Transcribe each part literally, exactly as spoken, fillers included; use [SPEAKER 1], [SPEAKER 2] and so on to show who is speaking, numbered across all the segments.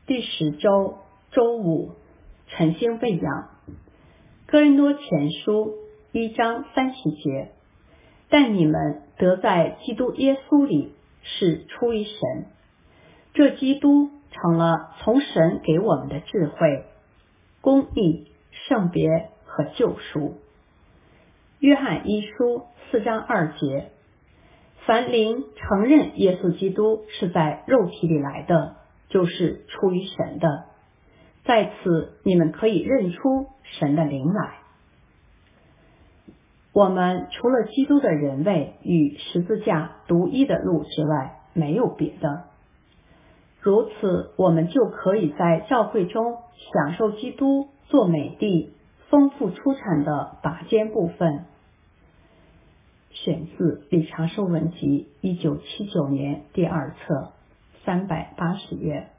[SPEAKER 1] 第十周周五，晨星喂养。哥林多前书一章三十节，但你们得在基督耶稣里是出于神，这基督成了从神给我们的智慧、公义、圣别和救赎。约翰一书四章二节，凡灵承认耶稣基督是在肉体里来的，就是出于神的，在此你们可以认出神的灵来。我们除了基督的人位与十字架独一的路之外，没有别的。如此，我们就可以在教会中享受基督做美地丰富出产的拔尖部分。选自李长寿文集一九七九年第二册三百八十页。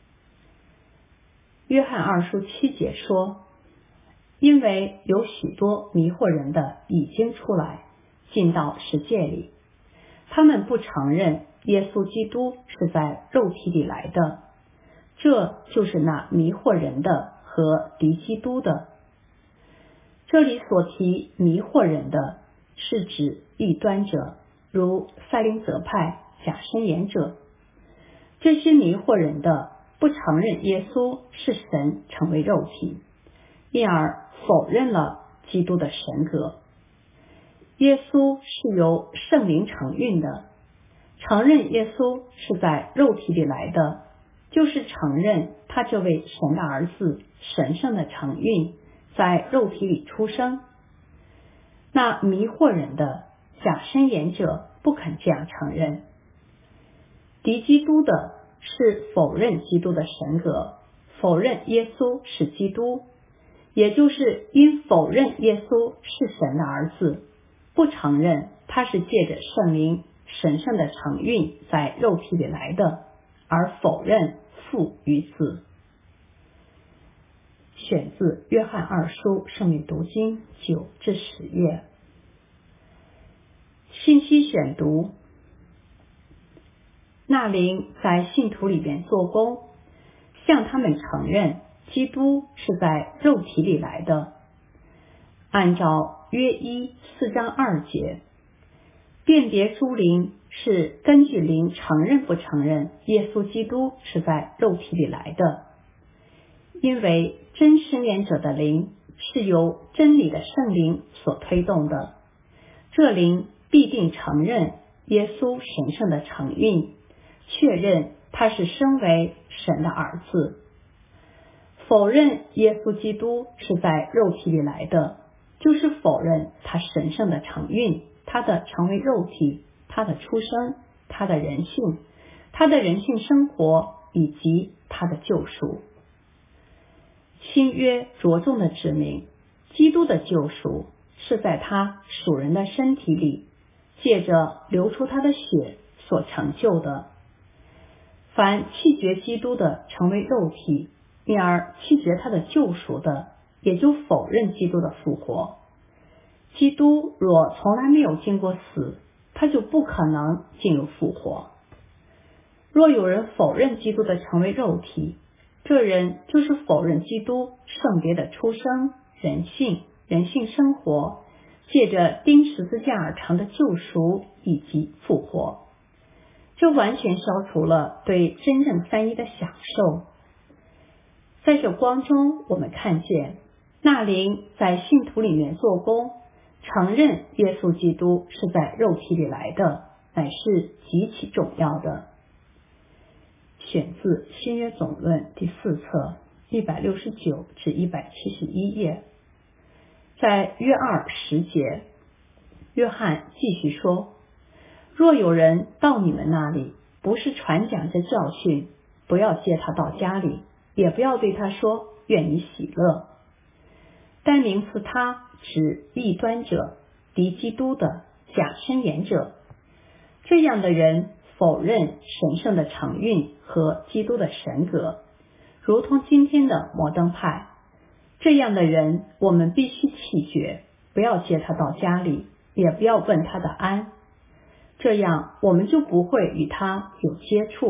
[SPEAKER 1] 约翰二书七节说，因为有许多迷惑人的已经出来，进到世界里，他们不承认耶稣基督是在肉体里来的，这就是那迷惑人的和敌基督的。这里所提迷惑人的，是指异端者，如赛林泽派、假申言者。这些迷惑人的不承认耶稣是神成为肉体，因而否认了基督的神格。耶稣是由圣灵承运的，承认耶稣是在肉体里来的，就是承认他这位神的儿子神圣的承运在肉体里出生。那迷惑人的假申言者不肯这样承认。敌基督的是否认基督的神格，否认耶稣是基督，也就是因否认耶稣是神的儿子，不承认他是借着圣灵神圣的承运在肉体里来的，而否认父与子。选自约翰二书圣灵读经九至十页。信息选读，那灵在信徒里边做工，向他们承认基督是在肉体里来的。按照约一四章二节，辨别诸灵是根据灵承认不承认耶稣基督是在肉体里来的，因为真申言者的灵是由真理的圣灵所推动的，这灵必定承认耶稣神圣的承运，确认他是身为神的儿子。否认耶稣基督是在肉体里来的，就是否认他神圣的承运，他的成为肉体，他的出生，他的人性，他的人性生活以及他的救赎。新约着重的指明，基督的救赎是在他属人的身体里，借着流出他的血所成就的。凡弃绝基督的成为肉体，因而弃绝他的救赎的，也就否认基督的复活。基督若从来没有经过死，他就不可能进入复活。若有人否认基督的成为肉体，这人就是否认基督圣别的出生、人性、人性生活，借着钉十字架而成的救赎以及复活。这完全消除了对真正三一的享受。在这光中，我们看见那灵在信徒里面做工，承认耶稣基督是在肉体里来的，乃是极其重要的。选自新约总论第四册一百六十九至一百七十一页。在约二十节，约翰继续说，若有人到你们那里，不是传讲这教训，不要接他到家里，也不要对他说愿你喜乐。单名词他指异端者、敌基督的、假申言者。这样的人否认神圣的承运和基督的神格，如同今天的摩登派。这样的人我们必须弃绝，不要接他到家里，也不要问他的安，这样我们就不会与他有接触，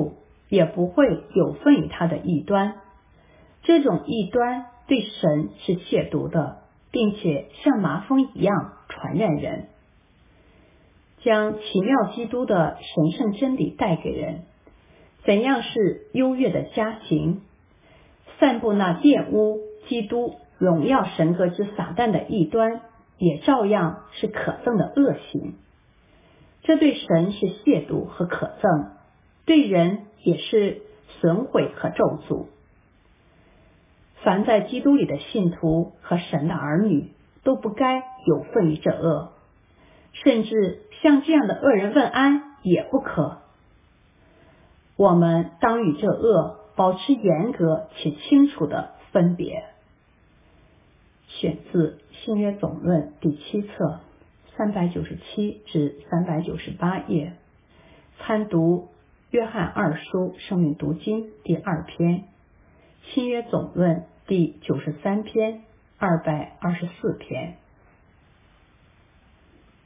[SPEAKER 1] 也不会有份于他的异端。这种异端对神是亵渎的，并且像麻风一样传染人。将奇妙基督的神圣真理带给人，怎样是优越的佳行？散布那玷污基督荣耀神格之撒旦的异端，也照样是可憎的恶行。这对神是亵渎和可憎，对人也是损毁和咒诅。凡在基督里的信徒和神的儿女，都不该有份于这恶，甚至向这样的恶人问安也不可。我们当与这恶保持严格且清楚的分别。选自新约总论第七册三百九十七至三百九十八页，参读约翰二书生命读经第二篇，新约总论第九十三篇二百二十四篇。